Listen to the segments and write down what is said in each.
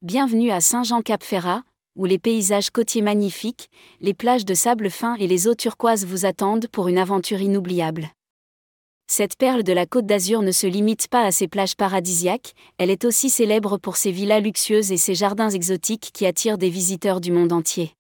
Bienvenue à Saint-Jean-Cap-Ferrat, où les paysages côtiers magnifiques, les plages de sable fin et les eaux turquoises vous attendent pour une aventure inoubliable. Cette perle de la Côte d'Azur ne se limite pas à ses plages paradisiaques, elle est aussi célèbre pour ses villas luxueuses et ses jardins exotiques qui attirent des visiteurs du monde entier.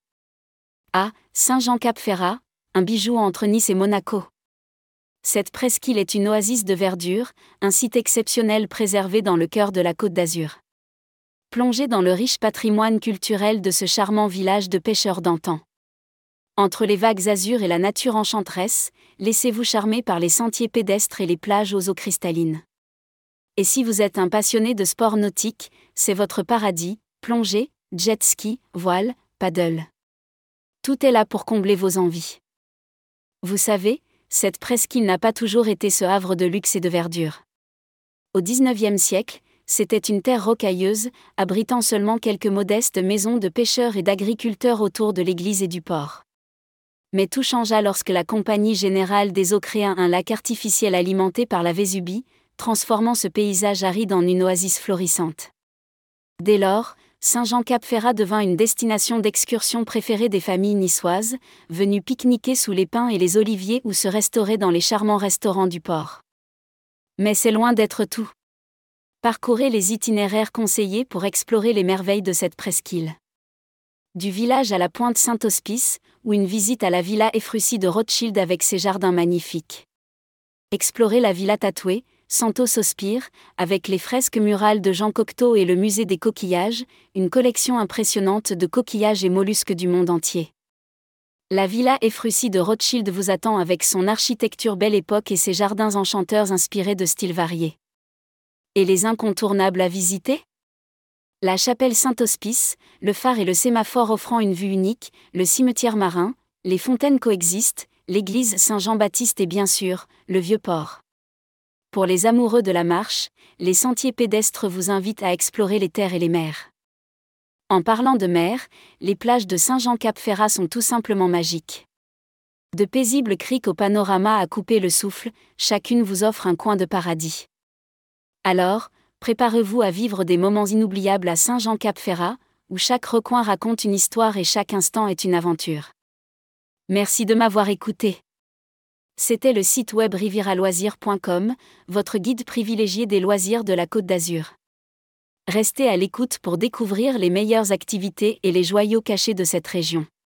Saint-Jean-Cap-Ferrat, un bijou entre Nice et Monaco. Cette presqu'île est une oasis de verdure, un site exceptionnel préservé dans le cœur de la Côte d'Azur. Plongez dans le riche patrimoine culturel de ce charmant village de pêcheurs d'antan. Entre les vagues azur et la nature enchanteresse, laissez-vous charmer par les sentiers pédestres et les plages aux eaux cristallines. Et si vous êtes un passionné de sport nautique, c'est votre paradis, plongée, jet ski, voile, paddle. Tout est là pour combler vos envies. Vous savez, cette presqu'île n'a pas toujours été ce havre de luxe et de verdure. Au XIXe siècle, c'était une terre rocailleuse, abritant seulement quelques modestes maisons de pêcheurs et d'agriculteurs autour de l'église et du port. Mais tout changea lorsque la Compagnie Générale des Eaux créa un lac artificiel alimenté par la Vésubie, transformant ce paysage aride en une oasis florissante. Dès lors, Saint-Jean-Cap-Ferrat devint une destination d'excursion préférée des familles niçoises, venues pique-niquer sous les pins et les oliviers ou se restaurer dans les charmants restaurants du port. Mais c'est loin d'être tout. Parcourez les itinéraires conseillés pour explorer les merveilles de cette presqu'île. Du village à la pointe Saint-Hospice, ou une visite à la villa Efrussi de Rothschild avec ses jardins magnifiques. Explorez la villa Tatoué, Santo Sospir, avec les fresques murales de Jean Cocteau et le musée des coquillages, une collection impressionnante de coquillages et mollusques du monde entier. La villa Efrussi de Rothschild vous attend avec son architecture belle époque et ses jardins enchanteurs inspirés de styles variés. Et les incontournables à visiter ? La chapelle Saint-Hospice, le phare et le sémaphore offrant une vue unique, le cimetière marin, les fontaines coexistent, l'église Saint-Jean-Baptiste et bien sûr, le vieux port. Pour les amoureux de la marche, les sentiers pédestres vous invitent à explorer les terres et les mers. En parlant de mer, les plages de Saint-Jean-Cap-Ferrat sont tout simplement magiques. De paisibles criques au panorama à couper le souffle, chacune vous offre un coin de paradis. Alors, préparez-vous à vivre des moments inoubliables à Saint-Jean-Cap-Ferrat, où chaque recoin raconte une histoire et chaque instant est une aventure. Merci de m'avoir écouté. C'était le site web riviraloisirs.com, votre guide privilégié des loisirs de la Côte d'Azur. Restez à l'écoute pour découvrir les meilleures activités et les joyaux cachés de cette région.